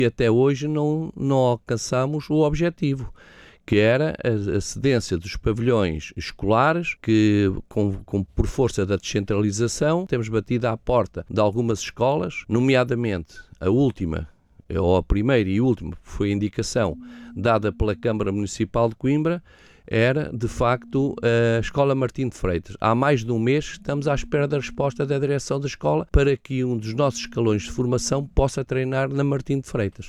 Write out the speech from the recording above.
E até hoje não alcançamos o objetivo, que era a cedência dos pavilhões escolares, que por força da descentralização temos batido à porta de algumas escolas, nomeadamente a última, ou a primeira e última, foi a indicação dada pela Câmara Municipal de Coimbra, era, de facto, a Escola Martim de Freitas. Há mais de um mês estamos à espera da resposta da direção da escola para que um dos nossos escalões de formação possa treinar na Martim de Freitas.